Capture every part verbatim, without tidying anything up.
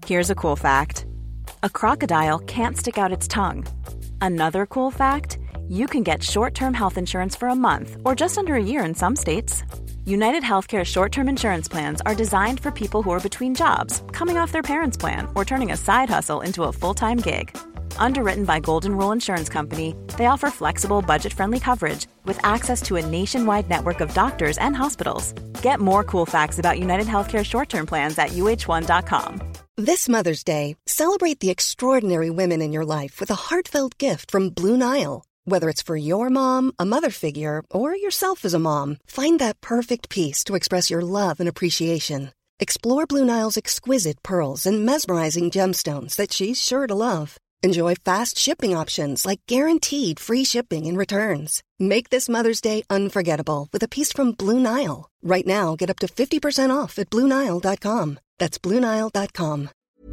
Here's a cool fact. A crocodile can't stick out its tongue. Another cool fact, you can get short-term health insurance for a month or just under a year in some states. United Healthcare short-term insurance plans are designed for people who are between jobs, coming off their parents' plan, or turning a side hustle into a full-time gig. Underwritten by Golden Rule Insurance Company, they offer flexible, budget-friendly coverage with access to a nationwide network of doctors and hospitals. Get more cool facts about United Healthcare short-term plans at U H one dot com. This Mother's Day, celebrate the extraordinary women in your life with a heartfelt gift from Blue Nile. Whether it's for your mom, a mother figure, or yourself as a mom, find that perfect piece to express your love and appreciation. Explore Blue Nile's exquisite pearls and mesmerizing gemstones that she's sure to love. Enjoy fast shipping options like guaranteed free shipping and returns. Make this Mother's Day unforgettable with a piece from Blue Nile. Right now, get up to fifty percent off at Blue Nile dot com. That's Blue Nile dot com.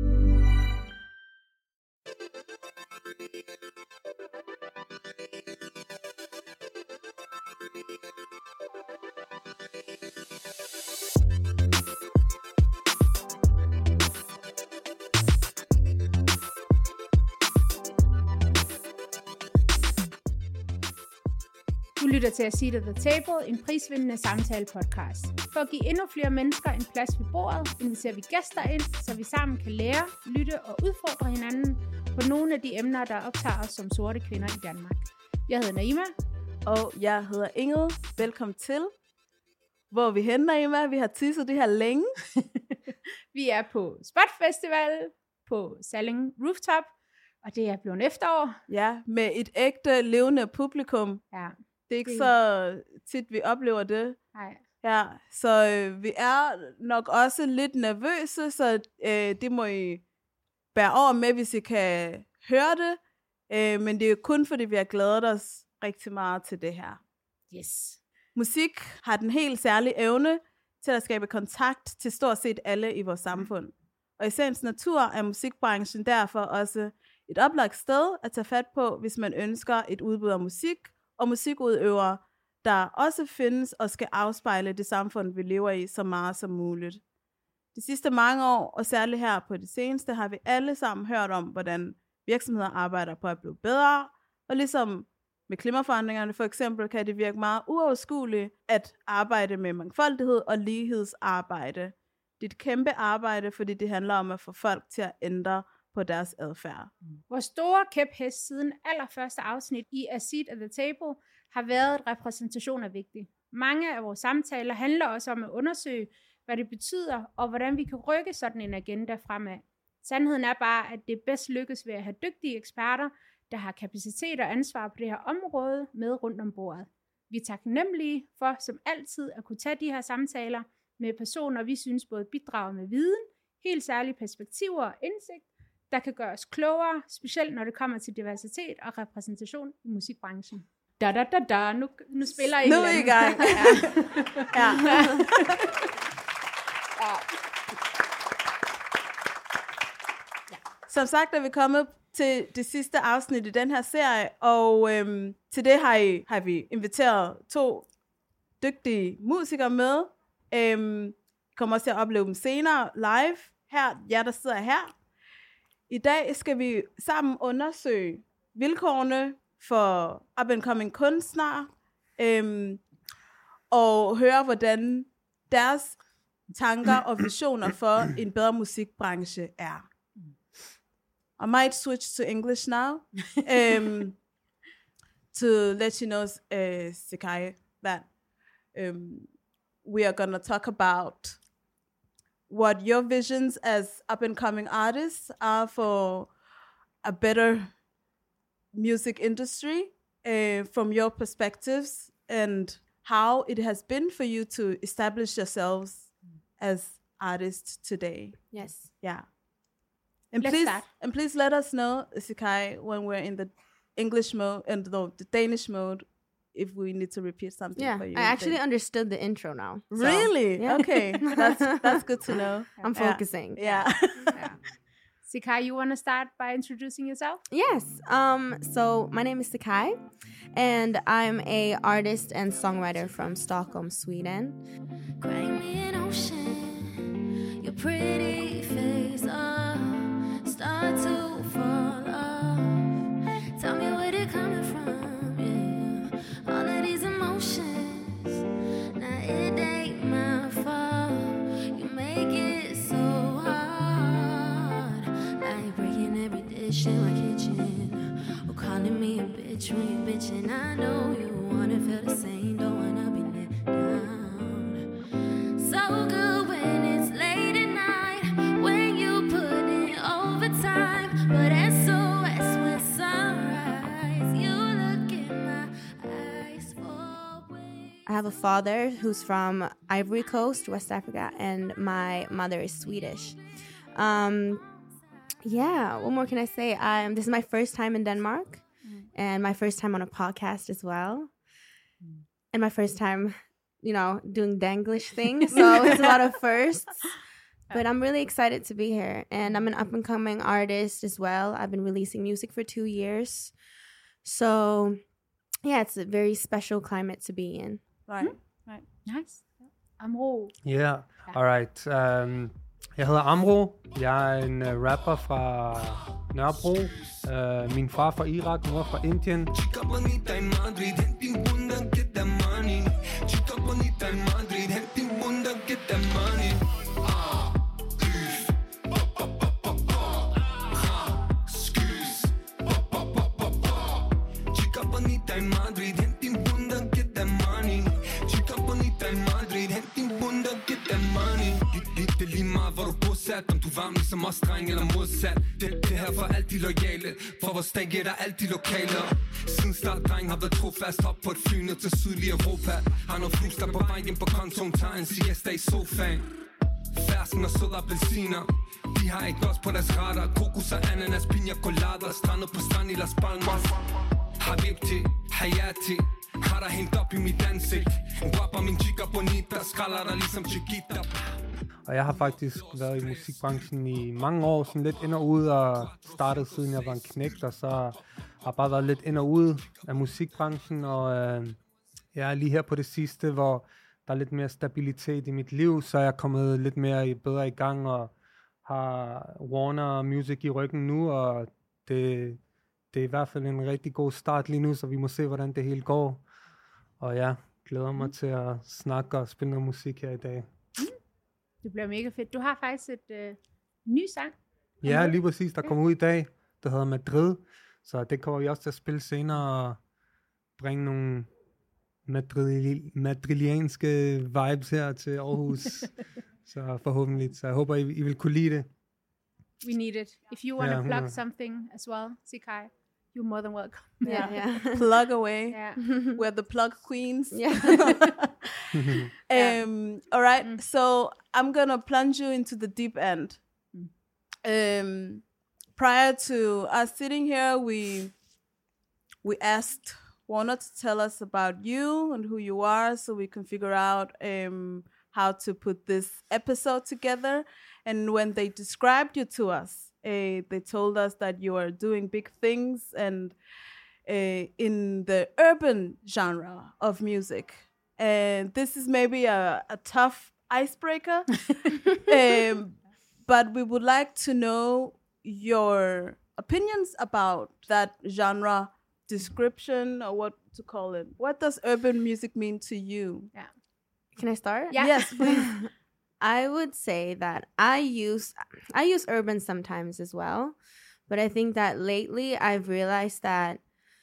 Du lytter til A Seat at the Table, en prisvindende samtale-podcast. For at give endnu flere mennesker en plads ved bordet, inviterer vi gæster ind, så vi sammen kan lære, lytte og udfordre hinanden på nogle af de emner, der optager os som sorte kvinder i Danmark. Jeg hedder Naima. Og jeg hedder Ingrid. Velkommen til. Hvor er vi henne, Naima? Vi har tisset det her længe. Vi er på Spot Festival på Salling Rooftop, og det er blevet efterår. Ja, med et ægte, levende publikum. Ja. Det er ikke det... så tit, vi oplever det. Nej. Ja, så øh, vi er nok også lidt nervøse, så øh, det må I bære over med, hvis I kan høre det. Øh, men det er jo kun, fordi vi har glædet os rigtig meget til det her. Yes. Musik har den helt særlige evne til at skabe kontakt til stort set alle i vores samfund. Og i sagens natur er musikbranchen derfor også et oplagt sted at tage fat på, hvis man ønsker et udbud af musik og musikudøvere, der også findes og skal afspejle det samfund, vi lever i, så meget som muligt. De sidste mange år, og særligt her på det seneste, har vi alle sammen hørt om, hvordan virksomheder arbejder på at blive bedre, og ligesom med klimaforandringerne for eksempel, kan det virke meget uoverskueligt at arbejde med mangfoldighed og lighedsarbejde. Det er et kæmpe arbejde, fordi det handler om at få folk til at ændre på deres adfærd. Vores store kæphest siden allerførste afsnit i A Seat at the Table har været, at repræsentation er vigtig. Mange af vores samtaler handler også om at undersøge, hvad det betyder, og hvordan vi kan rykke sådan en agenda fremad. Sandheden er bare, at det bedst lykkes ved at have dygtige eksperter, der har kapacitet og ansvar på det her område med rundt om bordet. Vi er taknemmelige for, som altid, at kunne tage de her samtaler med personer, vi synes både bidrager med viden, helt særlige perspektiver og indsigt, der kan gøre os klogere, specielt når det kommer til diversitet og repræsentation i musikbranchen. Da da da da, nu, nu spiller I Nu er I i gang. Ja. Ja. Ja. Som sagt er vi kommet til det sidste afsnit i den her serie, og øhm, til det har, I, har vi inviteret to dygtige musikere med. Øhm, I kommer også til at opleve dem senere live, her, jer der sidder her. I dag skal vi sammen undersøge vilkårene for up-and-coming kunstnere, øhm, og høre, hvordan deres tanker og visioner for en bedre musikbranche er. I might switch to English now um, to let you know, uh, Sekai, that um, we are going to talk about what your visions as up-and-coming artists are for a better music industry uh, from your perspectives, and how it has been for you to establish yourselves as artists today. Yes. Yeah. And Let's please, start. and please let us know, Sekai, when we're in the English mode and the, the Danish mode, if we need to repeat something yeah, for you. I actually understood the intro now. So, Really? yeah. Okay, that's that's good to know. I'm Yeah. focusing. Yeah. Yeah. Sekai, you want to start by introducing yourself? Yes. Um. So my name is Sekai, and I'm a artist and songwriter from Stockholm, Sweden. Crying me an ocean, your pretty face. Oh. fish in my kitchen, or calling me a bitch when you bitching. I know you wanna feel the same, don't wanna be let down. So good when it's late at night, when you put in overtime, but S O S when sunrise, you look in my eyes for ways. I have a father who's from Ivory Coast, West Africa, and my mother is Swedish. Um, yeah, what more can I say? Um, this is my first time in Denmark, mm. and my first time on a podcast as well, mm. and my first time, you know, doing Danglish things. So it's a lot of firsts, but I'm really excited to be here. And I'm an up-and-coming artist as well. I've been releasing music for two years. So, yeah, it's a very special climate to be in. Right, mm. right. Nice. Amro. Yeah, all right. Um, jeg hedder Amro. Jeg er en uh, rapper fra Nørrebro. Uh, min far fra Irak, mor fra Indien. Det er lige meget, hvor du er bosat. Om du er varm ligesom os, dreng eller modsat. Det, det her for alt de loyale. For vores dag er der alt de lokale. Siden start, dreng har været trofast. Hop på et fly ned til sydlig Europa. Har noget flus der på vej hjem på kontoen. Tager en siesta i sofaen. Fersken og søde appelsiner. De har ikke også på deres retter. Kokos og ananas, pina colada. Strandet på strand i Las Palmas. Habibti, Hayati. Har der hængt op i mit ansigt. Rapper min chica bonita. Skralder der ligesom Chiquita. Og jeg har faktisk været i musikbranchen i mange år, sådan lidt ind og ud, og startede siden jeg var en knægt, og så har jeg bare været lidt ind og ud af musikbranchen, og øh, jeg er lige her på det sidste, hvor der er lidt mere stabilitet i mit liv, så jeg er kommet lidt mere i, bedre i gang, og har Warner Music i ryggen nu, og det, det er i hvert fald en rigtig god start lige nu, så vi må se, hvordan det hele går. Og ja, glæder mig til at snakke og spille noget musik her i dag. Det bliver mega fedt. Du har faktisk et øh, ny sang. Ja, lige præcis. Der kommer ud i dag. Der hedder Madrid. Så det kommer vi også til at spille senere og bringe nogle madrili- madrilianske vibes her til Aarhus. Så forhåbentlig. Så jeg håber, I, I vil kunne lide det. We need it. If you want to Yeah, plug yeah. something as well, Sikai, you're more than welcome. Yeah, yeah. Plug away. Yeah. We're the plug queens. Yeah. um, all right. Mm. So I'm going to plunge you into the deep end. Mm. Um, prior to us sitting here, we we asked Warner to tell us about you and who you are so we can figure out um, how to put this episode together. And when they described you to us, uh, they told us that you are doing big things and uh, in the urban genre of music. And this is maybe a, a tough icebreaker, um, but we would like to know your opinions about that genre description, or what to call it. What does urban music mean to you? Yeah. Can I start? Yeah. Yes, please. I would say that I use I use urban sometimes as well, but I think that lately I've realized that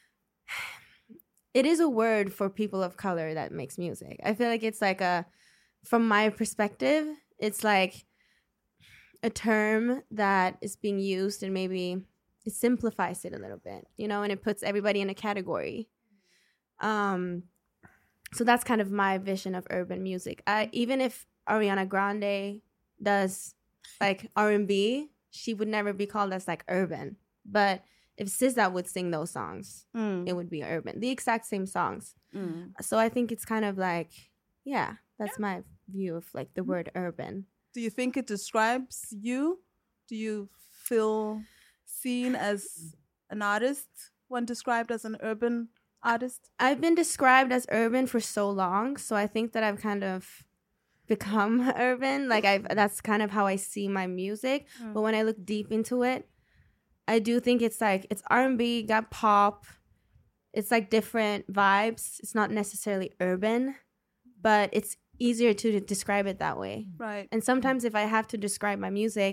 it is a word for people of color that makes music. I feel like it's like a, from my perspective, it's like a term that is being used and maybe it simplifies it a little bit, you know, and it puts everybody in a category. Um, so that's kind of my vision of urban music. I, even if Ariana Grande does like R and B, she would never be called as like urban. But if S Z A would sing those songs, Mm. it would be urban. The exact same songs. Mm. So I think it's kind of like, yeah, that's my view of like the word urban. Do you think it describes you? Do you feel seen as an artist when described as an urban artist? I've been described as urban for so long, so I think that I've kind of become urban. Like I've that's kind of how I see my music. Mm. But when I look deep into it, I do think it's like it's R and B, got pop. It's like different vibes. It's not necessarily urban, but it's easier to describe it that way. Right. And sometimes if I have to describe my music,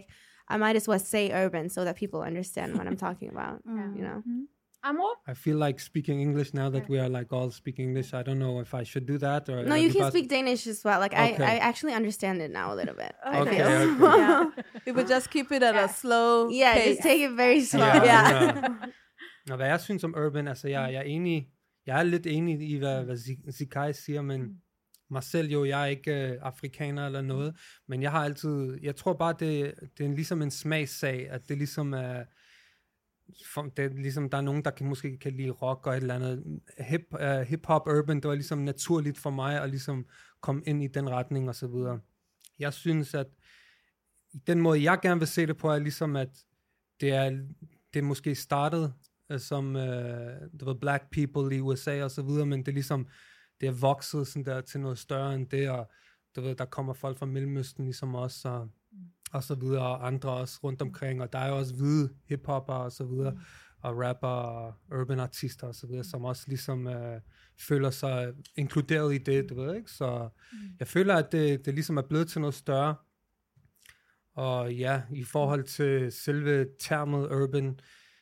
I might as well say urban so that people understand what I'm talking about. You know. Amor? I feel like speaking English now that we are like all speaking English. I don't know if I should do that or. No, you can everybody- speak Danish as well. Like Okay. I, I actually understand it now a little bit. I Okay, feel. okay. Yeah. We would just keep it at a slow Yeah, pace. just take it very slow. Ja, Ja. ja. Og hvad jeg synes om urban, altså jeg, jeg er enig, jeg er lidt enig i, hvad, hvad Zi- Zikai siger, men mig selv jo, jeg er ikke øh, afrikaner eller noget, men jeg har altid, jeg tror bare, det, det er ligesom en smagssag, at det ligesom er, for, det er ligesom, der er nogen, der kan, måske kan lide rock og et eller andet. Hip, uh, hip-hop, urban, det var ligesom naturligt for mig at ligesom komme ind i den retning og så videre. Jeg synes, at den måde, jeg gerne vil se det på, er ligesom, at det er, det er måske startet uh, som uh, det var black people i U S A og så videre, men det er ligesom, det er vokset sådan der til noget større end det, og du ved, der kommer folk fra Mellemøsten ligesom os, og, og så videre, og andre også rundt omkring, og der er jo også hvide hiphopper og så videre, mm. og rapper og urban artister og så videre, som også ligesom øh, føler sig inkluderet i det, du ved ikke, så mm. jeg føler, at det, det ligesom er blevet til noget større, og ja, i forhold til selve termet urban,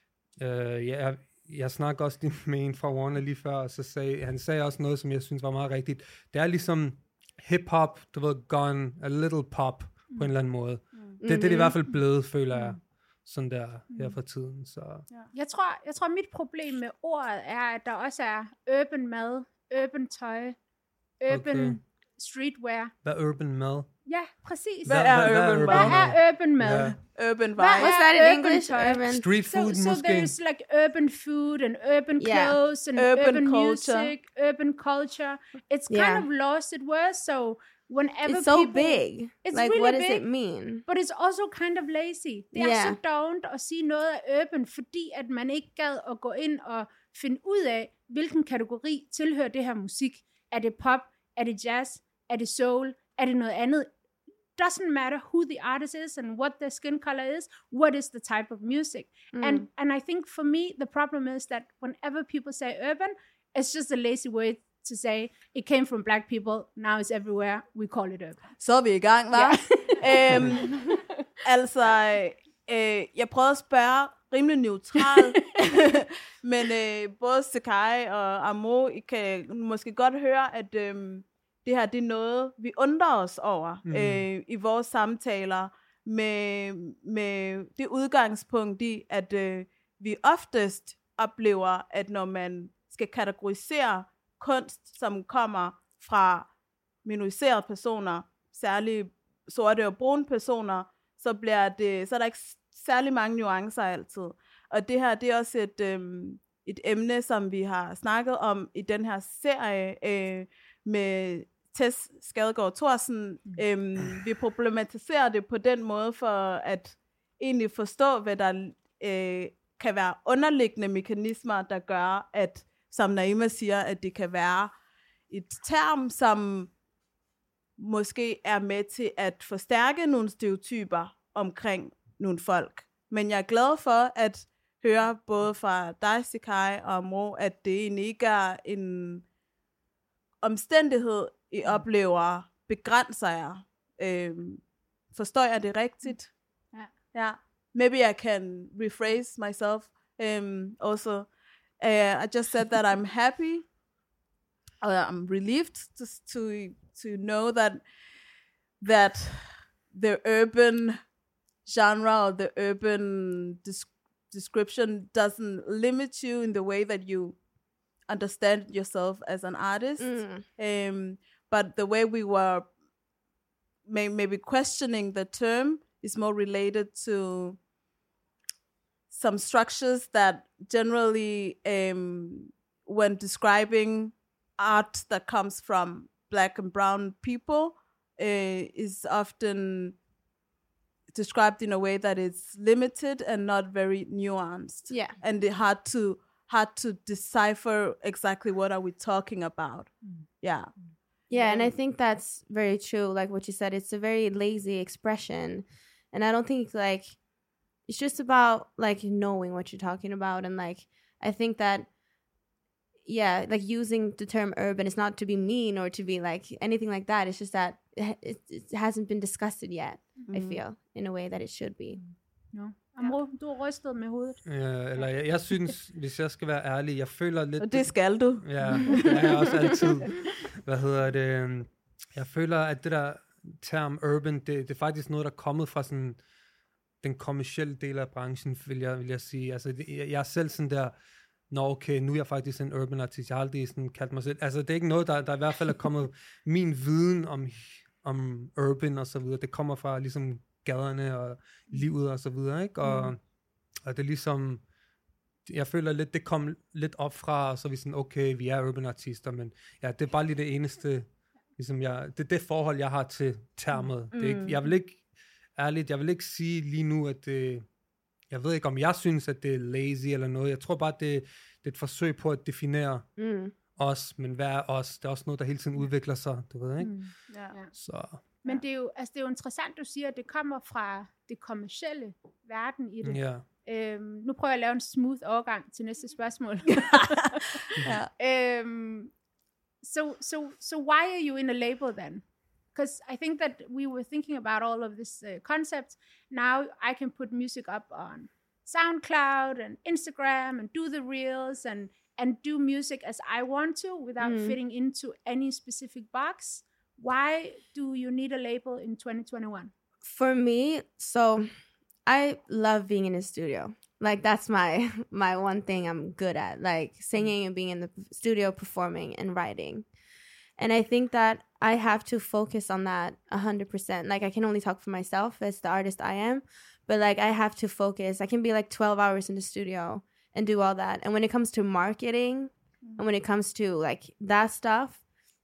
øh, jeg, jeg snakker også lige med en fra Warner lige før, og så sagde, han sagde også noget, som jeg synes var meget rigtigt, det er ligesom hip-hop, du ved, gone a little pop, mm. på en eller anden måde. Mm. Det, det er det i hvert fald blevet, føler jeg, sådan der her for tiden. Så. Ja. Jeg tror, jeg tror, mit problem med ordet er, at der også er urban mad, urban tøj, urban Okay. streetwear. Hvad er urban mad? Ja, præcis. Hvad er urban Hvad mad? er urban mad? Ja. Urban Hvad vibe. What's that in urban English? tøj? Urban. Street So, food so måske? there's like urban food and urban Yeah. clothes and Urban urban, culture. music, urban culture. It's Yeah. kind of lost its words. So whenever It's so people, big. It's Like, really what does big. it mean? But it's also kind of lazy. Det er Yeah. så dovent at sige noget af urban, fordi at man ikke gad at gå ind og finde ud af, hvilken kategori tilhører det her musik. Er det pop? Er det jazz? Er det soul? Er det noget andet? Doesn't matter who the artist is and what their skin color is. What is the type of music? Mm. And and I think for me, the problem is that whenever people say urban, it's just a lazy way to say it came from black people. Now it's everywhere. We call it urban. Så er vi i gang, hva'? øhm, altså, øh, jeg prøvede at spørge rimelig neutralt, men øh, både Sekai og Amo, I kan måske godt høre, at øh, det her det er noget, vi undrer os over Mhm. øh, i vores samtaler, med, med det udgangspunkt i, at øh, vi oftest oplever, at når man skal kategorisere kunst, som kommer fra minoriserede personer, særligt sorte og brune personer, så, bliver det, så er der ikke særlig mange nuancer altid. Og det her, det er også et, øhm, et emne, som vi har snakket om i den her serie øh, med Tess Skadegaard Thorsen. Øhm, vi problematiserer det på den måde for at egentlig forstå, hvad der øh, kan være underliggende mekanismer, der gør, at som Naima siger, at det kan være et term, som måske er med til at forstærke nogle stereotyper omkring nogle folk. Men jeg er glad for at høre både fra dig, Sekai, og Mo, at det egentlig ikke er en omstændighed, I oplever, begrænser jer. Øhm, forstår jeg det rigtigt? Ja. Ja. Maybe I can rephrase myself um, also. Uh, I just said that I'm happy. Uh, I'm relieved to, to to know that that the urban genre or the urban des- description doesn't limit you in the way that you understand yourself as an artist. Mm. Um, but the way we were may- maybe questioning the term is more related to some structures that generally, um, when describing art that comes from black and brown people, uh, is often described in a way that is limited and not very nuanced. Yeah. And it hard to hard to decipher exactly what are we talking about. Yeah. Yeah, and I think that's very true. Like what you said, it's a very lazy expression. And I don't think, like, it's just about, like, knowing what you're talking about. And, like, I think that, yeah, like, using the term urban is not to be mean or to be, like, anything like that. It's just that it, it hasn't been discussed yet, mm. I feel, in a way that it should be. No. Amro, du har rystet med hovedet. Ja, eller jeg, jeg synes, hvis jeg skal være ærlig, jeg føler lidt... Og det skal du. Ja, det er også altid. Hvad hedder det? Jeg føler, at det der term urban, det, det er faktisk noget, der er kommet fra sådan den kommercielle del af branchen, vil jeg, vil jeg sige. Altså, det, jeg, jeg er selv sådan der, nå okay, nu er jeg faktisk en urban artist. Jeg har aldrig sådan kaldt mig selv. Altså, det er ikke noget, der, der i hvert fald er kommet min viden om, om urban og så videre. Det kommer fra ligesom gaderne og livet og så videre, ikke? Og, mm. og det er ligesom, jeg føler lidt, det kom lidt op fra, og så er vi sådan, okay, vi er urban artister, men ja, det er bare lige det eneste, ligesom jeg, det er det forhold, jeg har til termet. Mm. Det er ikke, jeg vil ikke, ærligt, jeg vil ikke sige lige nu, at det, jeg ved ikke, om jeg synes, at det er lazy eller noget. Jeg tror bare, det, det er et forsøg på at definere mm. os, men hvad er os? Det er også noget, der hele tiden udvikler sig, du ved, ikke? Mm. Ja. Så... Men det er, jo, altså det er jo interessant, du siger, at det kommer fra det kommercielle verden i det. Yeah. Øhm, nu prøver jeg at lave en smooth overgang til næste spørgsmål. yeah. um, so, so, so why are you in a label then? Because I think that we were thinking about all of this uh, concept. Now I can put music up on SoundCloud and Instagram and do the reels and, and do music as I want to without mm. fitting into any specific box. Why do you need a label in twenty twenty-one? For me, so I love being in the studio. Like that's my my one thing I'm good at, like singing and being in the studio, performing and writing. And I think that I have to focus on that one hundred percent. Like I can only talk for myself as the artist I am, but like I have to focus. I can be like twelve hours in the studio and do all that. And when it comes to marketing mm. and when it comes to like that stuff,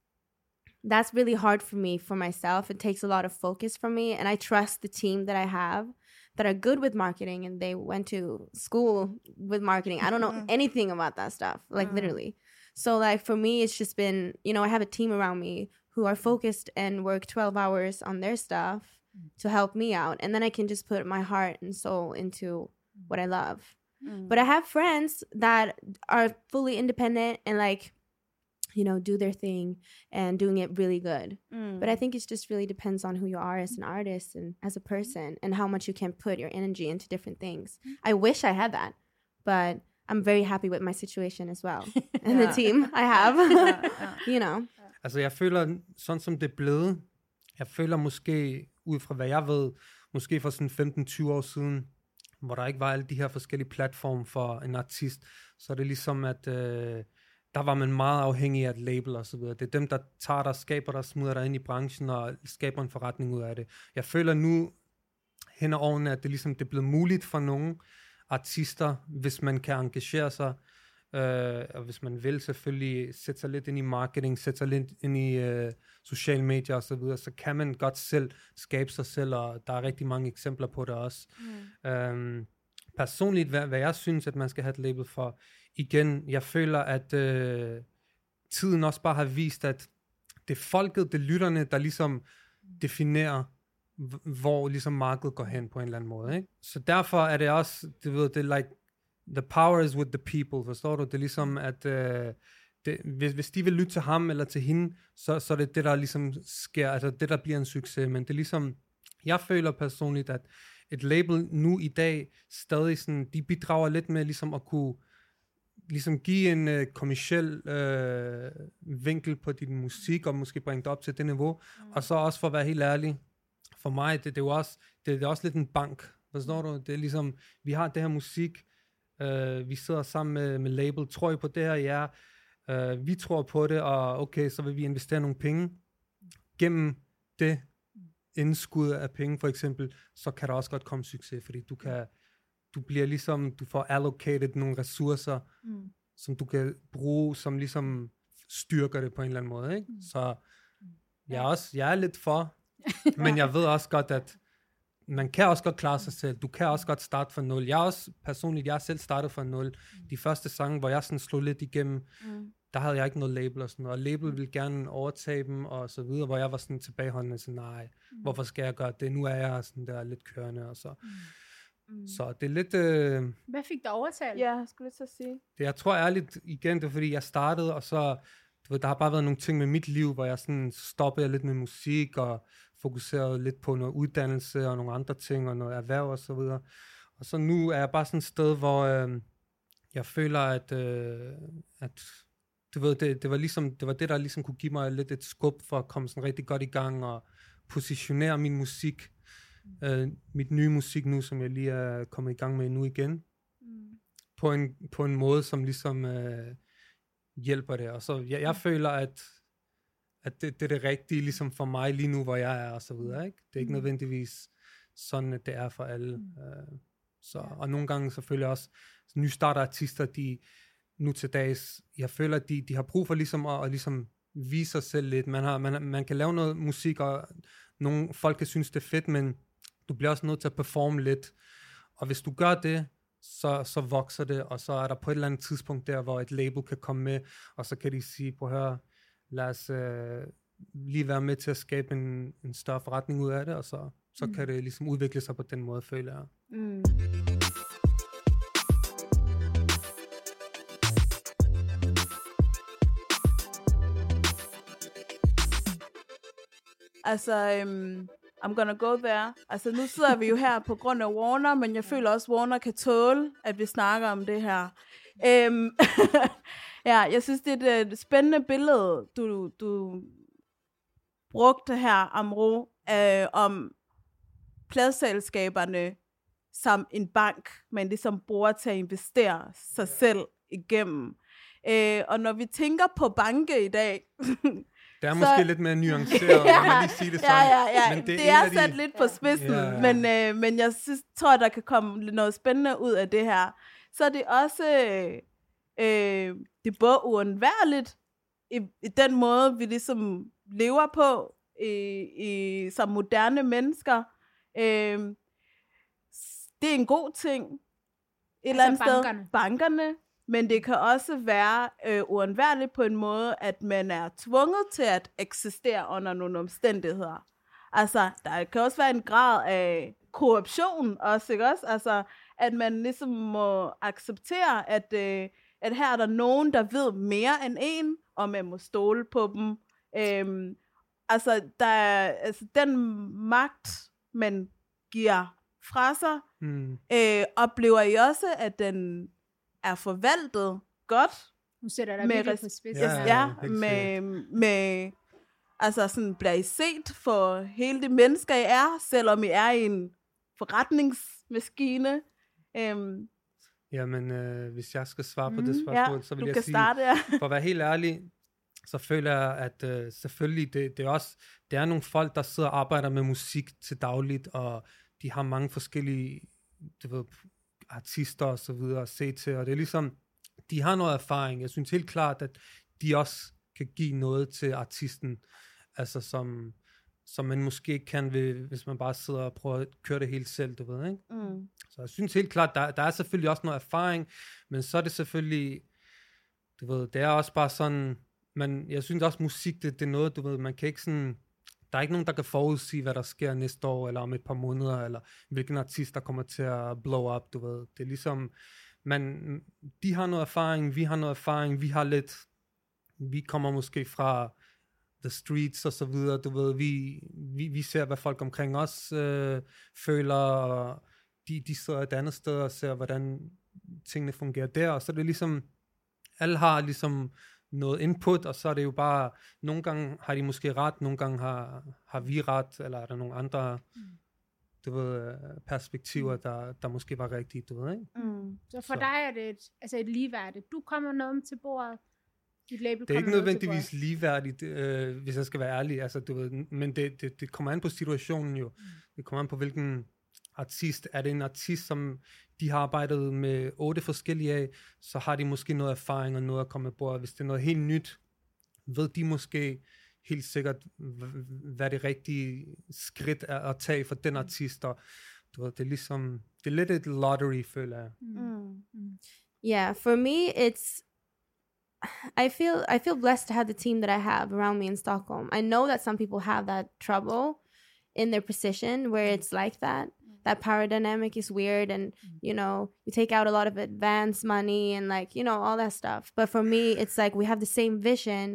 that's really hard for me, for myself. It takes a lot of focus from me. And I trust the team that I have that are good with marketing and they went to school with marketing. I don't know anything about that stuff, like mm. literally. So like for me, it's just been, you know, I have a team around me who are focused and work twelve hours on their stuff to help me out. And then I can just put my heart and soul into what I love. Mm. But I have friends that are fully independent and like, you know, do their thing and doing it really good. Mm. But I think it just really depends on who you are as an artist and as a person and how much you can put your energy into different things. I wish I had that, but I'm very happy with my situation as well. And the team I have, you know. Altså jeg føler, sådan som det er blevet, jeg føler måske, ud fra hvad jeg ved, måske for sådan femten til tyve år siden, hvor der ikke var alle de her forskellige platforme for en artist, så er det ligesom, at øh, der var man meget afhængig af et label og så videre. Det er dem, der tager dig, skaber dig, smider dig ind i branchen og skaber en forretning ud af det. Jeg føler nu hen ad årene, at det ligesom det er blevet muligt for nogle artister, hvis man kan engagere sig, øh, og hvis man vil selvfølgelig sætte sig lidt ind i marketing, sætte sig lidt ind i øh, sociale medier og så videre, så kan man godt selv skabe sig selv, og der er rigtig mange eksempler på det også. Mm. Øhm, personligt, hvad, hvad jeg synes, at man skal have et label for, igen, jeg føler, at øh, tiden også bare har vist, at det er folket, det er lytterne, der ligesom definerer, hvor ligesom markedet går hen på en eller anden måde, ikke? Så derfor er det også, du ved, det er like, the power is with the people, forstår du? Det er ligesom, at øh, det, hvis, hvis de vil lytte til ham eller til hende, så, så er det det, der ligesom sker, altså det, der bliver en succes, men det er ligesom, jeg føler personligt, at et label nu i dag, stadig sådan, de bidrager lidt med ligesom at kunne ligesom give en øh, kommerciel øh, vinkel på din musik, og måske bringe det op til det niveau, mm. og så også for at være helt ærlig, for mig, det, det, er jo også, det, det er også lidt en bank, forstår du? Det er ligesom, vi har det her musik, øh, vi sidder sammen med, med label, tror I på det her? Ja, øh, vi tror på det, og okay, så vil vi investere nogle penge. Gennem det indskud af penge, for eksempel, så kan der også godt komme succes, fordi du kan, du bliver ligesom, du får allocated nogle ressourcer, mm. som du kan bruge, som ligesom styrker det på en eller anden måde, ikke? Mm. Så jeg er også, jeg er lidt for, men jeg ved også godt, at man kan også godt klare sig selv. Du kan også godt starte fra nul. Jeg er også personligt, jeg har selv startet fra nul. De første sange, hvor jeg sådan slog lidt igennem, mm. der havde jeg ikke noget label og sådan noget. Og label ville gerne overtage dem og så videre, hvor jeg var sådan tilbageholdende, så nej, mm. hvorfor skal jeg gøre det? Nu er jeg sådan der lidt kørende og så. Mm. Så det er lidt... Øh, Hvad fik dig overtalt? Ja, skulle jeg så sige. Det, jeg tror ærligt, igen, det er fordi, jeg startede, og så... du ved, der har bare været nogle ting med mit liv, hvor jeg sådan stoppede lidt med musik, og fokuserede lidt på noget uddannelse, og nogle andre ting, og noget erhverv og så videre. Og så nu er jeg bare sådan et sted, hvor øh, jeg føler, at, øh, at du ved, det, det var ligesom, det var det, der ligesom kunne give mig lidt et skub for at komme sådan rigtig godt i gang, og positionere min musik, øh, mit nye musik nu, som jeg lige er kommet i gang med nu igen, mm. på, en, på en måde, som ligesom øh, hjælper det. Og så jeg, jeg føler, at, at det, det er det rigtige ligesom for mig lige nu, hvor jeg er, og så videre, ikke? Det er ikke nødvendigvis sådan, at det er for alle. Mm. Øh, så, og nogle gange selvfølgelig også, nystarter artister, de nu til dags, jeg føler, at de, de har brug for ligesom at, at ligesom vise sig selv lidt. Man, har, man, man kan lave noget musik, og nogle folk kan synes, det er fedt, men du bliver også nødt til at performe lidt. Og hvis du gør det, så, så vokser det, og så er der på et eller andet tidspunkt der, hvor et label kan komme med, og så kan de sige, prøv at høre, lad os øh, lige være med til at skabe en, en større forretning ud af det, og så, så mm. kan det ligesom udvikle sig på den måde, føler jeg. Mm. Altså, um, I'm gonna go there. Altså, nu sidder vi jo her på grund af Warner, men jeg føler også, Warner kan tåle, at vi snakker om det her. Um, ja, jeg synes, det er et spændende billede, du, du brugte her, Amro, øh, om pladselskaberne som en bank, man ligesom bruger til at investere sig selv igennem. Øh, og når vi tænker på banke i dag... Det er måske så, lidt mere nuanceret, ja, man lige sige det sådan. Ja, ja, ja. Men det, det er, er sat de... lidt på spidsen, ja. men, øh, men jeg synes, tror, der kan komme noget spændende ud af det her. Så er det også, øh, det er både uundværligt i, i den måde, vi ligesom lever på i, i, som moderne mennesker. Øh, det er en god ting. Et altså eller andet bankerne. sted. Bankerne. Men det kan også være øh, uundværligt på en måde, at man er tvunget til at eksistere under nogle omstændigheder. Altså, der kan også være en grad af korruption også, ikke også? Altså, at man ligesom må acceptere, at, øh, at her er der nogen, der ved mere end en, og man må stole på dem. Øhm, altså, der er, altså, den magt, man giver fra sig, mm. øh, oplever I også, at den er forvaltet godt. Nu sætter der med virkelig på spidsen. Ja, ja, ja med, med, altså sådan, bliver I set for hele de mennesker, I er, selvom I er i en forretningsmaskine. Øhm. Jamen, øh, hvis jeg skal svare mm, på det spørgsmål, ja, så vil jeg sige, starte, ja. for at være helt ærlig, så føler jeg, at øh, selvfølgelig, det, det er også, det er nogle folk, der sidder og arbejder med musik til dagligt, og de har mange forskellige, du ved, artister og så videre at se til, og det er ligesom, de har noget erfaring. Jeg synes helt klart, at de også kan give noget til artisten, altså som, som man måske ikke kan, ved, hvis man bare sidder og prøver at køre det helt selv, du ved, ikke? Mm. Så jeg synes helt klart, der, der er selvfølgelig også noget erfaring, men så er det selvfølgelig, du ved, det er også bare sådan, man, jeg synes også musik, det, det er noget, du ved, man kan ikke sådan, der er ikke nogen, der kan forudsige, hvad der sker næste år, eller om et par måneder, eller hvilken artist, der kommer til at blow up, du ved. Det er ligesom, man, de har noget erfaring, vi har noget erfaring, vi har lidt, vi kommer måske fra the streets og så videre, du ved, vi, vi, vi ser, hvad folk omkring os øh, føler, og de, de sidder et andet sted og ser, hvordan tingene fungerer der, og så er det ligesom, alle har ligesom noget input, og så er det jo bare, nogle gange har de måske ret, nogle gange har, har vi ret, eller er der nogle andre, mm. du ved, perspektiver, der, der måske var rigtige, du ved, ikke? Mm. Så for så. dig er det et, altså et ligeværdigt. Du kommer noget til bordet, dit label det er ikke nødvendigvis ligeværdigt, øh, hvis jeg skal være ærlig, altså, du ved, men det, det, det kommer an på situationen jo. Mm. Det kommer an på, hvilken artist. Er det en artist, som de har arbejdet med otte forskellige af, så har de måske noget erfaring og noget at komme på. Hvis det er noget helt nyt, ved de måske helt sikkert, hvad det rigtige skridt er at tage for den artist. Og du ved, det er ligesom, det er lidt et lottery, føler jeg. Mm. Mm. Yeah, for me, it's, I feel, I feel blessed to have the team that I have around me in Stockholm. I know that some people have that trouble in their position where it's like that. That power dynamic is weird, and you know, you take out a lot of advance money and like, you know, all that stuff. But for me, it's like we have the same vision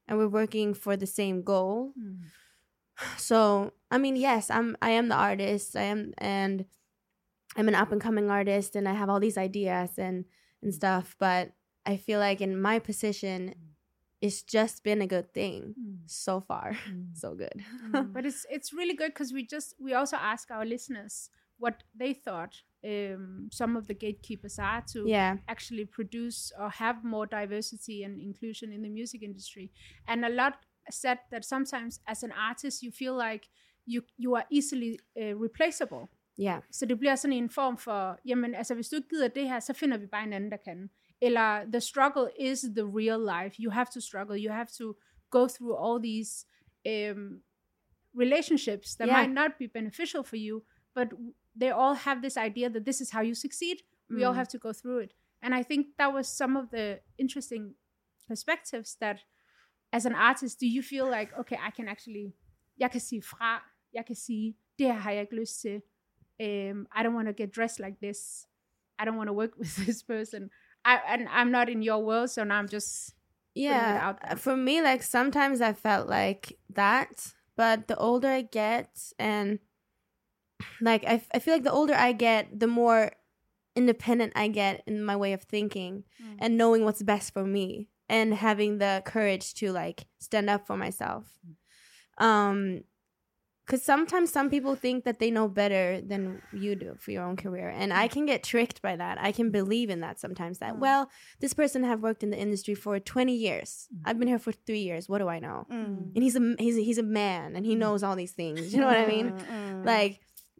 and we're working for the same goal. Mm. So, I mean, yes, I'm, I am the artist. I am, and I'm an up and coming artist, and I have all these ideas and, and stuff. But I feel like in my position, it's just been a good thing Mm. so far. Mm. So good. Mm. But it's it's really good because we just we also ask our listeners what they thought um, some of the gatekeepers are to Yeah. actually produce or have more diversity and inclusion in the music industry. And a lot said that sometimes as an artist you feel like you you are easily uh, replaceable. Yeah. Så det bliver sådan en form for, jamen altså hvis du ikke gider det her, så finder vi bare en anden, der kan. Eller the struggle is the real life. You have to struggle. You have to go through all these um, relationships that Yeah. might not be beneficial for you, but they all have this idea that this is how you succeed. We Mm. all have to go through it. And I think that was some of the interesting perspectives that as an artist, do you feel like, okay, I can actually, jeg kan sige fra, jeg kan sige, det her har jeg ikke lyst til. Um, I don't want to get dressed like this. I don't want to work with this person. I, and I'm not in your world, so now I'm just putting it Yeah. out there. For me, like sometimes I felt like that, but the older I get, and like I, I feel like the older I get, the more independent I get in my way of thinking Mm. and knowing what's best for me and having the courage to like stand up for myself. Um, because sometimes some people think that they know better than you do for your own career. And I can get tricked by that. I can believe in that sometimes that, Mm. well, this person have worked in the industry for twenty years. I've been here for three years. What do I know? Mm. And he's a, he's a, he's a man and he knows all these things. You know what I mean? Mm. Like,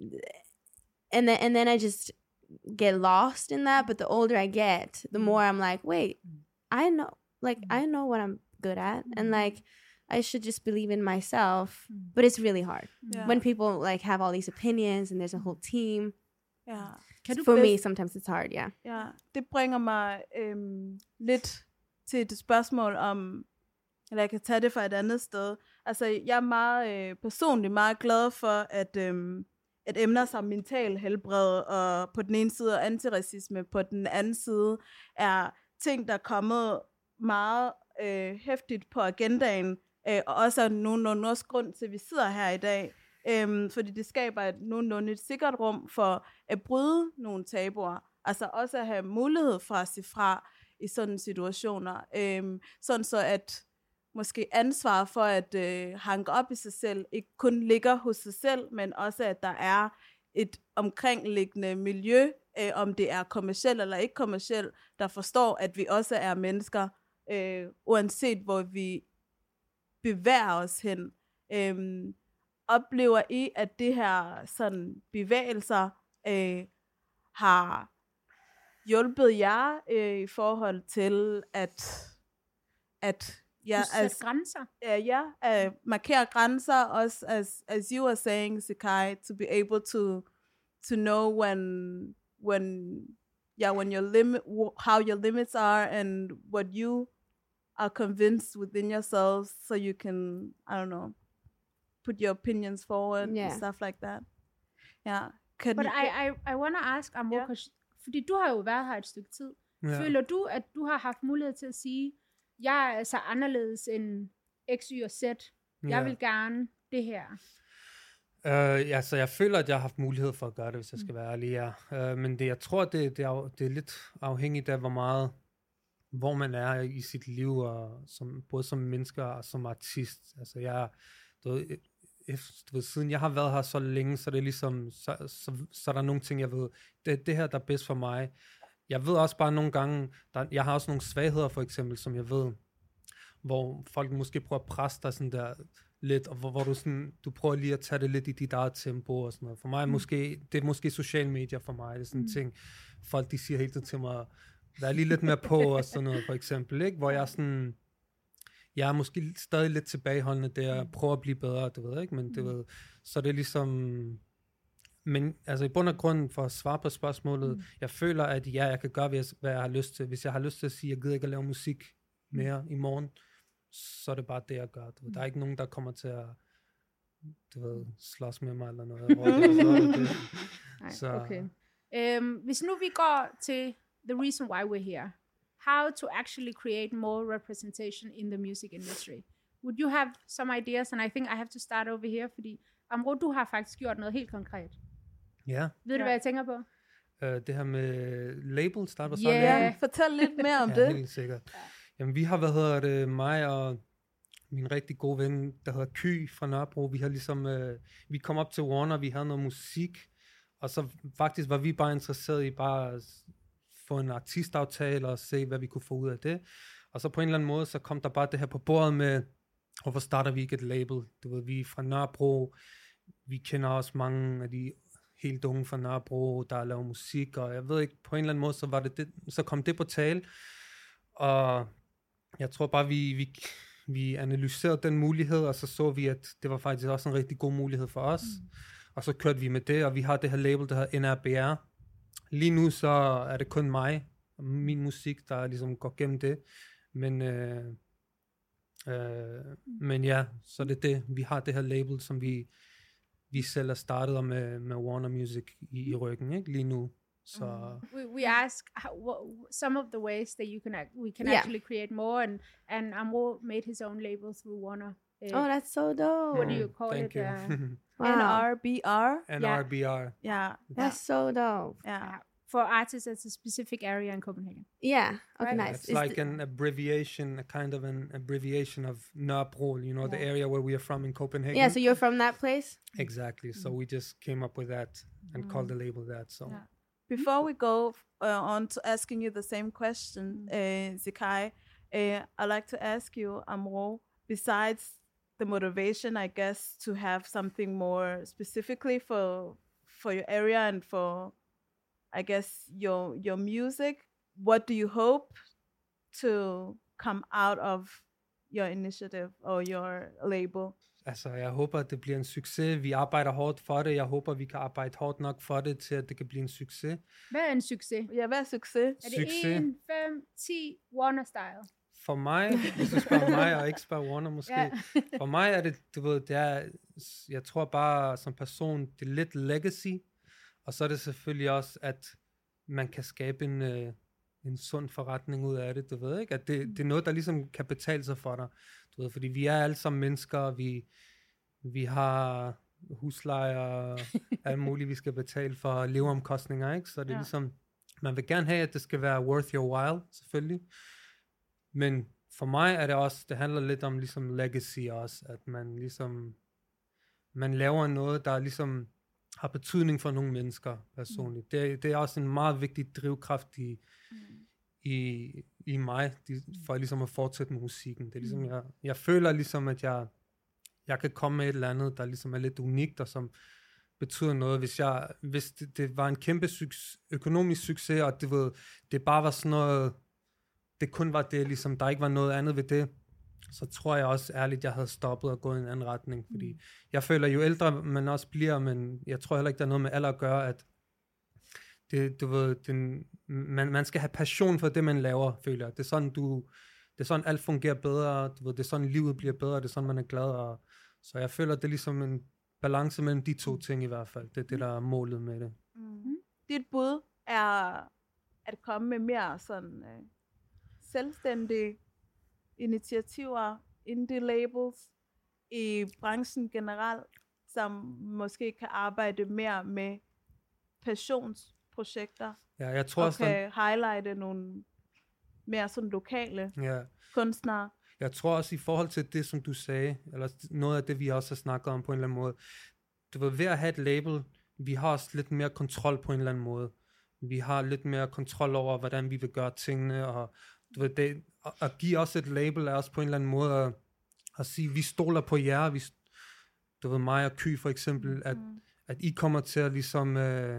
and then, and then I just get lost in that. But the older I get, the more I'm like, wait, I know, like, I know what I'm good at. And like, I should just believe in myself, but it's really hard Yeah. when people like have all these opinions and there's a whole team. Ja. Kan du For me, bedst- sometimes it's hard, yeah. Ja, det bringer mig øhm, lidt til et spørgsmål om, eller jeg kan tage det fra et andet sted. Altså, jeg er meget øh, personligt meget glad for, at, øhm, at emner som mental helbred, og på den ene side og antiracisme, på den anden side, er ting, der er kommet meget øh, hæftigt på agendaen, øh, og også er nogenlunde også grund til, at vi sidder her i dag. Øhm, fordi det skaber et nogenlunde et sikkert rum for at bryde nogle tabuer. Altså også at have mulighed for at sige fra i sådan situationer. Øhm, sådan så at måske ansvar for at øh, hanke op i sig selv ikke kun ligger hos sig selv, men også at der er et omkringliggende miljø, øh, om det er kommercielt eller ikke kommercielt, der forstår, at vi også er mennesker, øh, uanset hvor vi bevæger os hen. Øhm, oplever I, at det her sådan bevægelser øh, har hjulpet jer øh, i forhold til at at ja, Du sætter as, grænser. uh, ja, uh, markere grænser, også as as you were saying, Sekai, to be able to to know when when yeah when your limit how your limits are and what you are convinced within yourselves, so you can, I don't know, put your opinions forward Yeah. and stuff like that. Yeah. Can But you, I, I, I want to ask Amor, Ja. fordi du har jo været her et stykke tid. Ja. Føler du, at du har haft mulighed til at sige, jeg er altså anderledes end X, Y og Z. Jeg Ja. vil gerne det her. Øh, ja, så jeg føler, at jeg har haft mulighed for at gøre det, hvis jeg skal være ærlig, ja. Øh, men det, jeg tror, det, det, er, det er lidt afhængigt af, hvor meget, hvor man er i sit liv, og som, både som menneske og som artist. Altså, jeg, du ved, efter, du ved, siden jeg har været her så længe, så det er ligesom, så, så, så er der nogle ting, jeg ved, det, det her, der er bedst for mig. Jeg ved også bare nogle gange, der, jeg har også nogle svagheder, for eksempel, som jeg ved, hvor folk måske prøver at presse dig sådan der lidt, og hvor, hvor du sådan, du prøver lige at tage det lidt i dit eget tempo og sådan noget. For mig, mm. måske, det er måske sociale medier for mig, det er sådan en mm. ting, folk de siger hele tiden til mig, der er lige lidt mere på og sådan noget, for eksempel, ikke? Hvor jeg sådan, jeg er måske stadig lidt tilbageholdende der, prøver at blive bedre, du ved, ikke? Men det ved, så det er ligesom, men altså i bund og grund, for at svare på spørgsmålet, mm. jeg føler, at ja, jeg kan gøre, hvad jeg har lyst til. Hvis jeg har lyst til at sige, at jeg gider ikke at lave musik mere i morgen, så er det bare det, jeg gør. Du ved. Der er ikke nogen, der kommer til at, du ved, slås med mig eller noget. Hvor det, så er det det. Nej, Så- okay. Um, hvis nu vi går til the reason why we're here, how to actually create more representation in the music industry. would you have some ideas? And I think I have to start over here, fordi Amro, du har faktisk gjort noget helt konkret. Ja. Ved du, hvad jeg tænker på? Uh, det her med label, starter så Yeah. label. Ja, fortæl lidt mere om Ja, det. helt sikkert. Jamen, vi har, hvad hedder det, mig og min rigtig gode ven, der hedder Ky fra Nørrebro, vi har ligesom, øh, vi kom op til Warner, vi havde noget musik, og så faktisk var vi bare interesseret i bare at få en artistaftale og se, hvad vi kunne få ud af det. Og så på en eller anden måde, så kom der bare det her på bordet med, hvorfor starter vi ikke et label? Du ved, vi er fra Nørrebro, vi kender også mange af de helt unge fra Nørrebro, der laver musik, og jeg ved ikke, på en eller anden måde, så, var det det, så kom det på tale, og jeg tror bare, vi, vi, vi analyserede den mulighed, og så så vi, at det var faktisk også en rigtig god mulighed for os, mm. og så kørte vi med det, og vi har det her label, der hedder N R B R. Lige nu så er det kun mig, og min musik, der ligesom går gennem det, men, øh, øh, men ja, så er det det, vi har det her label, som vi vi selv er startet med, med Warner Music i, i ryggen, ikke? Lige nu. Så We, we ask how, what, some of the ways that you can act, we can Yeah. actually create more, and and Amro made his own label through Warner. Uh, Oh, that's so dope. what do you call thank it? you. Uh, Wow. N R B R. N R B R. Ja, That's so dope. ja. for artists at a specific area in Copenhagen. Yeah. Okay, Right. nice. It's Is like the- an abbreviation, a kind of an abbreviation of Nørrebro, you know, the area where we are from in Copenhagen. yeah, so you're from that place? Exactly. So we just came up with that and called the label that. So Yeah. Before we go uh, on to asking you the same question, uh, Zikai, uh, I'd like to ask you, Amro, besides the motivation, I guess, to have something more specifically for for your area and for, I guess, your your music, what do you hope to come out of your initiative or your label? altså, jeg håber, at det bliver en succes. Vi arbejder hårdt for det. Jeg håber, vi kan arbejde hårdt nok for det, til at det kan blive en succes. Hvad er en succes? Ja, hvad er succes? Er det Succes. en, fem, ti Warner-style? For mig, hvis du spørger mig, og ikke spørger Warner måske, Ja. for mig er det, du ved, det er, jeg tror bare som person, det er lidt legacy, og så er det selvfølgelig også, at man kan skabe en, øh, en sund forretning ud af det, du ved ikke, at det, det er noget, der ligesom kan betale sig for dig, du ved, fordi vi er alle sammen mennesker, og vi, vi har huslejer og alt muligt, vi skal betale for leveomkostninger, ikke, så det er Ja. ligesom, man vil gerne have, at det skal være worth your while, selvfølgelig, men for mig er det også, det handler lidt om ligesom legacy også, at man ligesom, man laver noget, der ligesom har betydning for nogle mennesker personligt. Det, det er også en meget vigtig drivkraft i, mm. i, i mig, de, for ligesom at fortsætte med musikken. Det er ligesom, jeg, jeg føler ligesom, at jeg, jeg kan komme med et eller andet, der ligesom er lidt unikt, og som betyder noget. Hvis, jeg, hvis det, det var en kæmpe succes, økonomisk succes, og det, ved, det bare var sådan noget, det kun var det, ligesom, der ikke var noget andet ved det, så tror jeg også ærligt, jeg havde stoppet og gået i en anden retning, fordi mm. jeg føler, jo ældre man også bliver, men jeg tror heller ikke, der er noget med alder at gøre, at det, du ved, den, man, man skal have passion for det, man laver, føler jeg. Det er sådan, du, det er sådan, alt fungerer bedre, du ved, det er sådan, livet bliver bedre, det er sådan, man er glad, og, så jeg føler, det er ligesom en balance mellem de to ting i hvert fald. Det er det, der er målet med det. Mm. Dit bud er at komme med mere sådan øh, selvstændige initiativer, indie labels i branchen generelt, som måske kan arbejde mere med passionsprojekter, Ja, jeg tror og også, kan highlighte nogle mere sådan lokale ja, kunstnere. jeg tror også i forhold til det, som du sagde, eller noget af det, vi også har snakket om på en eller anden måde, du ved, ved at have et label, vi har også lidt mere kontrol på en eller anden måde. Vi har lidt mere kontrol over, hvordan vi vil gøre tingene, og du ved, det, at, at give os et label er også på en eller anden måde at, at sige, vi stoler på jer, vi, du ved, mig og Ky for eksempel, at, mm. at I kommer til at ligesom øh,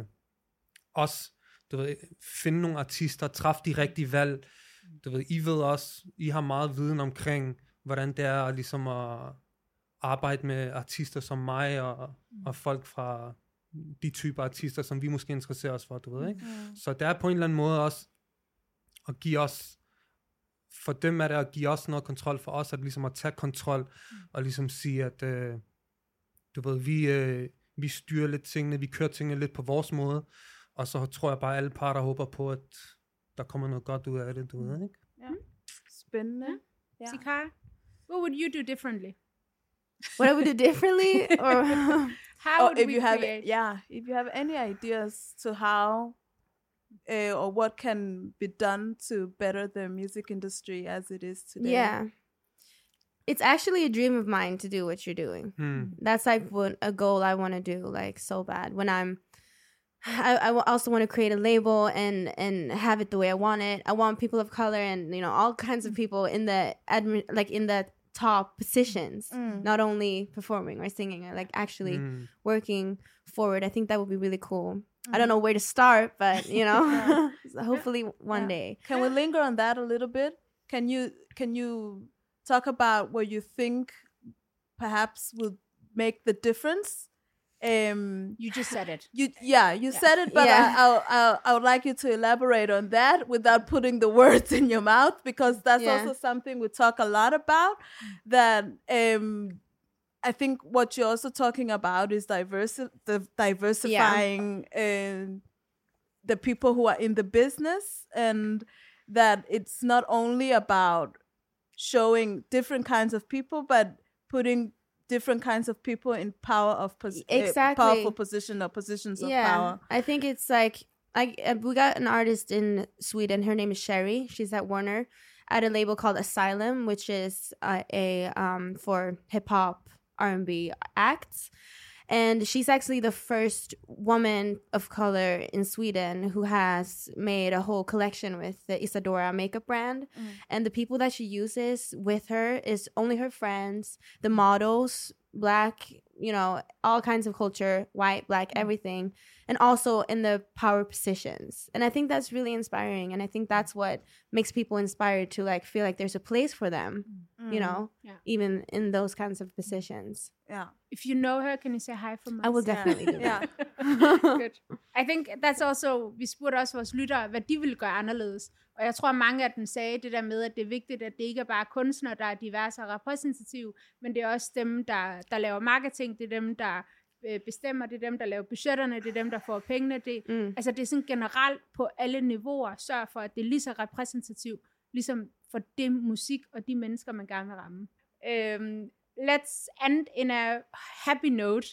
os, du ved, finde nogle artister, træffe de rigtige valg. Du ved, I ved også, I har meget viden omkring, hvordan det er ligesom at arbejde med artister som mig, og, mm. og folk fra de typer artister, som vi måske interesserer os for, du ved, ikke? Mm. Så det er på en eller anden måde også at give os, for dem er det at give os noget kontrol, for os er det ligesom at tage kontrol, mm. og ligesom sige, at øh, du ved, vi, øh, vi styrer lidt tingene, vi kører tingene lidt på vores måde, og så tror jeg bare, at alle parter håber på, at der kommer noget godt ud af det, du ved, ikke? Ja. Spændende. Ja. Zikai? What would you do differently? What I would do differently, or How Or would if we you have, create? yeah, if you have any ideas to how uh, or what can be done to better the music industry as it is today. yeah, it's actually a dream of mine to do what you're doing. Hmm. That's like what a goal I want to do, like so bad. When I'm, I, I also want to create a label and and have it the way I want it. I want people of color and you know all kinds of people in the admin, like in the top positions, Mm. not only performing or singing, or like actually Hmm. working forward. I think that would be really cool. I don't know where to start, but you know, so hopefully one Yeah. day. Can we linger on that a little bit? Can you can you talk about what you think perhaps will make the difference? Um, You just said it. you yeah, you said it, but Yeah. I, I, I I would like you to elaborate on that without putting the words in your mouth, because that's Yeah. also something we talk a lot about. That um, I think what you're also talking about is diversi- the diversifying um, the people who are in the business, and that it's not only about showing different kinds of people, but putting different kinds of people in power of pos- uh, Exactly. powerful position or positions of Yeah, power. I think it's like like uh, we got an artist in Sweden. Her name is Sherry. She's at Warner at a label called Asylum, which is uh, a um for hip hop R and B acts. And she's actually the first woman of color in Sweden who has made a whole collection with the Isadora makeup brand. Mm. And the people that she uses with her is only her friends, the models, black, you know, all kinds of culture, white, black, everything. And also in the power positions. And I think that's really inspiring. And I think that's what makes people inspired to like feel like there's a place for them, you know, Yeah. even in those kinds of positions. Yeah. If you know her, can you say hi from us? I will definitely do Yeah. that. Good. I think that's also, vi spurgte også vores lyttere, hvad de ville gøre anderledes. Og jeg tror, mange af dem sagde det der med, at det er vigtigt, at det ikke er bare kunstnere, der er diverse og repræsentative, men det er også dem, der, der laver marketing, det er dem, der øh, bestemmer, det er dem, der laver budgetterne, det er dem, der får pengene. Det, Mm. Altså det er sådan generelt på alle niveauer, sørg for, at det er lige så repræsentativt, ligesom for det musik og de mennesker, man gerne vil ramme. Um, let's end in a happy note.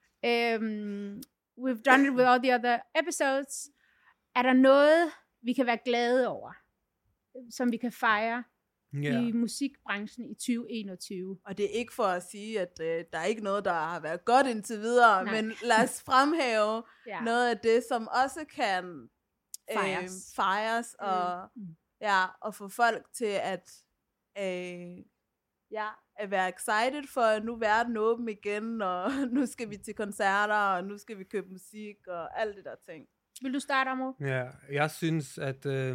Um, we've done it with all the other episodes. Er der noget, vi kan være glade over, som vi kan fejre Ja. i musikbranchen i tyve enogtyve? Og det er ikke for at sige, at øh, der er ikke noget, der har været godt indtil videre, Nej. men lad os fremhæve Ja. noget af det, som også kan øh, Fejres. fejres og, Mm. ja, og få folk til at, øh, ja, at være excited for, at nu er verden åben igen, og nu skal vi til koncerter, og nu skal vi købe musik, og alt det der ting. Vil du starte, Amo? Ja, jeg synes, at øh,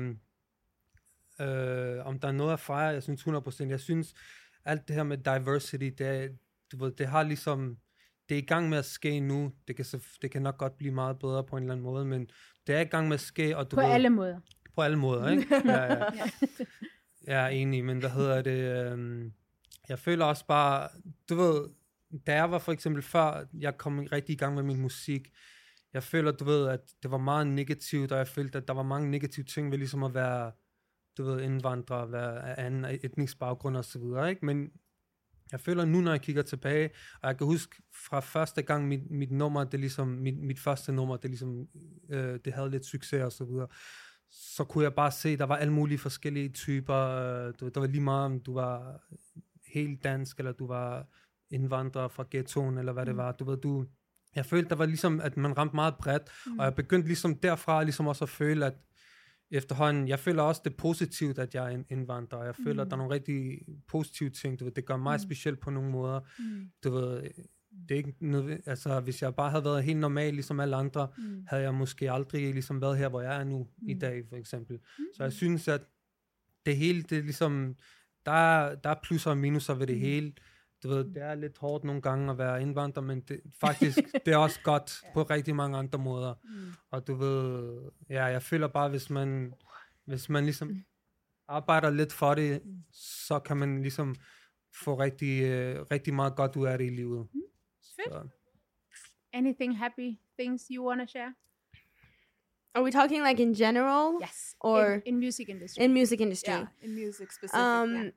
øh, om der er noget at fejre, jeg synes hundrede procent, jeg synes, alt det her med diversity, det, er, du ved, det har ligesom, det er i gang med at ske nu, det kan, så, det kan nok godt blive meget bedre på en eller anden måde, men det er i gang med at ske, og du På ved, alle måder. på alle måder, ikke? Ja, ja. Jeg er enig, men hvad hedder det, øhm, jeg føler også bare, du ved, da jeg var for eksempel før, jeg kom rigtig i gang med min musik, jeg føler, du ved, at det var meget negativt, og jeg følte, at der var mange negative ting ved ligesom at være, du ved, indvandrer, være af anden etnisk baggrund og så videre, ikke? Men jeg føler nu, når jeg kigger tilbage, og jeg kan huske fra første gang, mit, mit nummer, det ligesom, mit, mit første nummer, det ligesom, øh, det havde lidt succes og så videre, så kunne jeg bare se, der var alle mulige forskellige typer, øh, du, der var lige meget, om du var helt dansk, eller du var indvandrer fra ghettoen, eller hvad mm. det var, du ved, du, jeg følte, der var ligesom, at man ramte meget bredt, mm. og jeg begyndte ligesom derfra, ligesom også at føle, at efterhånden, jeg føler også, det er positivt, at jeg er en indvandrer, jeg føler, mm. at der er nogle rigtig positive ting, du ved, det gør mig mm. specielt på nogle måder, mm. du ved, det er ikke noget, altså hvis jeg bare havde været helt normal, ligesom alle andre, mm. havde jeg måske aldrig ligesom været her, hvor jeg er nu mm. i dag, for eksempel. Mm. Så jeg synes, at det hele, det er ligesom, der er, der er plusser og minuser ved det mm. hele. Du ved, det er lidt hårdt nogle gange at være indvandrer, men det, faktisk, det er også godt på rigtig mange andre måder. Mm. Og du ved, ja, jeg føler bare, hvis man, hvis man ligesom mm. arbejder lidt for det, mm. så kan man ligesom få rigtig, uh, rigtig meget godt ud af det i livet. Mm. Fedt. Så. Anything happy things you want to share? Are we talking like in general? Yes. Or in, in music industry. in music industry? Yeah, in music specific. Um, yeah.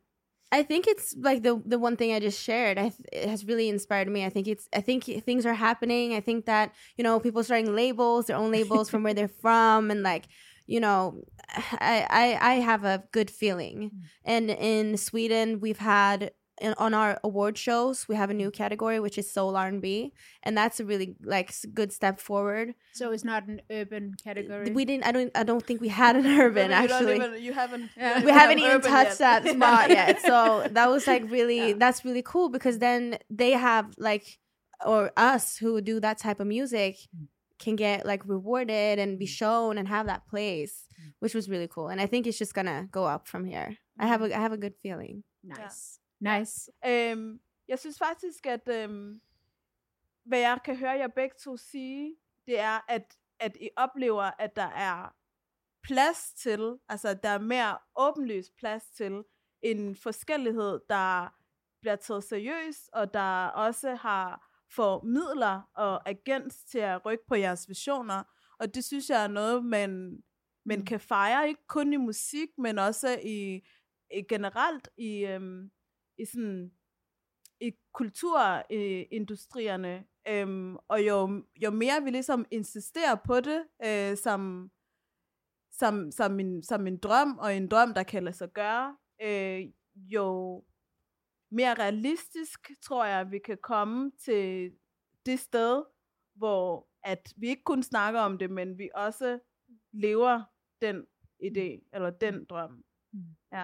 I think it's like the the one thing I just shared. I th- it has really inspired me. I think it's. I think things are happening. I think that, you know, people are starting labels, their own labels from where they're from, and like, you know, I I, I have a good feeling. And in Sweden, we've had in, on our award shows, we have a new category which is soul R and B, and that's a really like good step forward. So it's not an urban category. We didn't. I don't. I don't think we had an urban you actually. Don't even, you haven't. Yeah. We haven't even urban touched yet. that spot yet. So that was like really, Yeah. that's really cool, because then they have like, or us who do that type of music can get like rewarded and be shown and have that place, which was really cool. And I think it's just gonna go up from here. I have a, I have a good feeling. Nice. Nice. Øhm, jeg synes faktisk, at øhm, hvad jeg kan høre jer begge to sige, det er, at, at I oplever, at der er plads til, altså der er mere åbenlyst plads til en forskellighed, der bliver taget seriøst, og der også har får midler og agens til at rykke på jeres visioner. Og det synes jeg er noget, man, man kan fejre, ikke kun i musik, men også i, i generelt i, øhm, i sådan i kulturindustrierne. Øhm, og jo, jo mere vi ligesom insisterer på det, øh, som, som, som, en, som en drøm, og en drøm, der kan lade sig gøre, øh, jo mere realistisk, tror jeg, vi kan komme til det sted, hvor at vi ikke kun snakker om det, men vi også lever den idé, eller den drøm. Ja.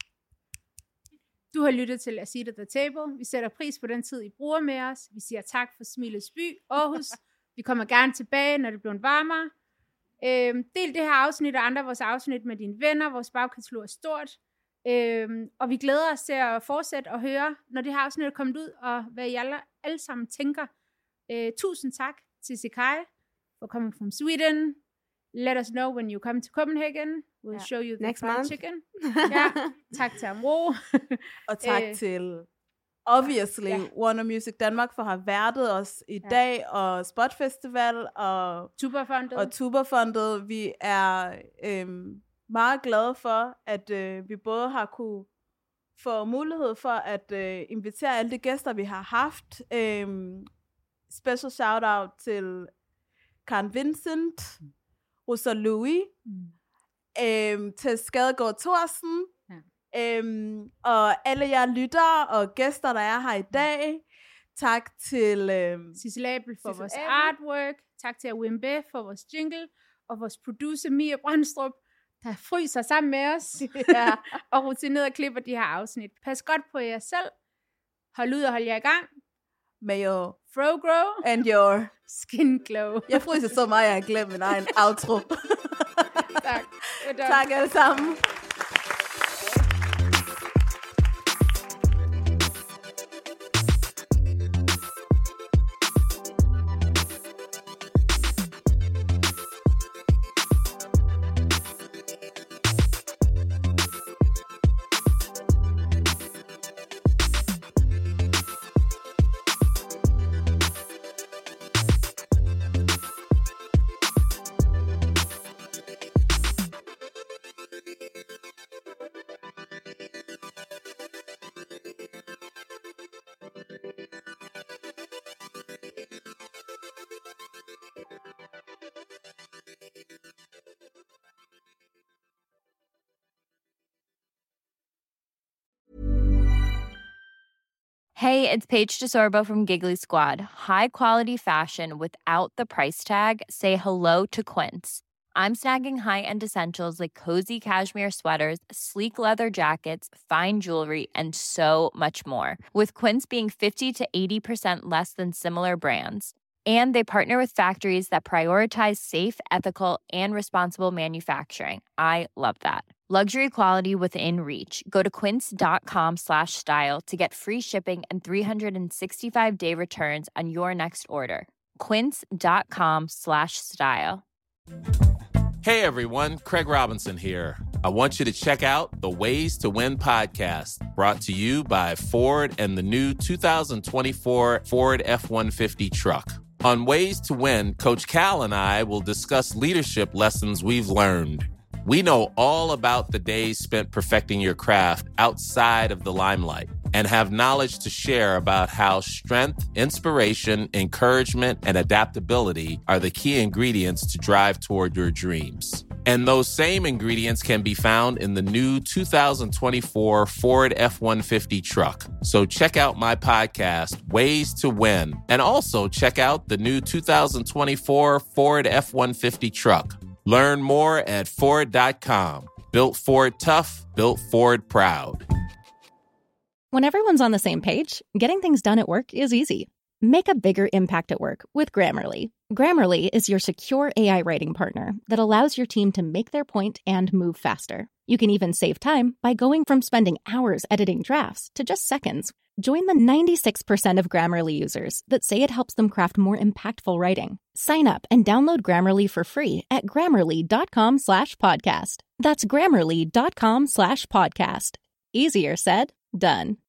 Du har lyttet til A Seat at the Table. Vi sætter pris på den tid, I bruger med os. Vi siger tak for Smilets By, Aarhus. Vi kommer gerne tilbage, når det bliver varmere. Øhm, del det her afsnit og andre af vores afsnit med dine venner. Vores bagkatalog er stort. Øhm, og vi glæder os til at fortsætte og høre, når det her afsnit er kommet ud, og hvad I alle, alle sammen tænker. Øh, tusind tak til Sekai for coming from Sweden. Let us know when you come to Copenhagen. We'll yeah. show you the Next fried month. chicken. Ja. Tak til Amro. Og tak Øh, til obviously ja. Warner Music Danmark for at have værtet os i Ja. dag, og Spot Festival og, Tuberfondet. og Tuberfondet. Vi er øhm, meget glade for, at øh, vi både har kunne få mulighed for at øh, invitere alle de gæster, vi har haft. Øhm, special shout out til Karen Vincent, Rosa Louis, Mm. øhm, til Skadegaard Thorsen, Ja. øhm, og alle jer lyttere og gæster, der er her i dag. Tak til øhm, Sissel Abel for Sissel vores Abel. artwork. Tak til Wimbe for vores jingle. Og vores producer Mia Brandstrup, der fryser sammen med os. ja, og rutineret klipper de her afsnit. Pas godt på jer selv. Hold ud og hold jer i gang. med your Fro grow. and your. Skin glow. Jeg fryser så meget, jeg har glemt min egen outro. tak. Tak alle sammen. Hey, it's Paige DeSorbo from Giggly Squad. High quality fashion without the price tag. Say hello to Quince. I'm snagging high-end essentials like cozy cashmere sweaters, sleek leather jackets, fine jewelry, and so much more. With Quince being fifty to eighty percent less than similar brands. And they partner with factories that prioritize safe, ethical, and responsible manufacturing. I love that. Luxury quality within reach. Go to quince.com slash style to get free shipping and three sixty-five day returns on your next order. Quince.com slash style. Hey everyone, Craig Robinson here. I want you to check out the Ways to Win podcast, brought to you by Ford and the new two thousand twenty-four Ford F one fifty truck. On Ways to Win, Coach Cal and I will discuss leadership lessons we've learned. We know all about the days spent perfecting your craft outside of the limelight and have knowledge to share about how strength, inspiration, encouragement, and adaptability are the key ingredients to drive toward your dreams. And those same ingredients can be found in the new two thousand twenty-four Ford F one fifty truck. So check out my podcast, Ways to Win, and also check out the new two thousand twenty-four Ford F one fifty truck. Learn more at Ford dot com. Built Ford tough, built Ford proud. When everyone's on the same page, getting things done at work is easy. Make a bigger impact at work with Grammarly. Grammarly is your secure A I writing partner that allows your team to make their point and move faster. You can even save time by going from spending hours editing drafts to just seconds. Join the ninety-six percent of Grammarly users that say it helps them craft more impactful writing. Sign up and download Grammarly for free at grammarly.com slash podcast. That's grammarly.com slash podcast. Easier said, done.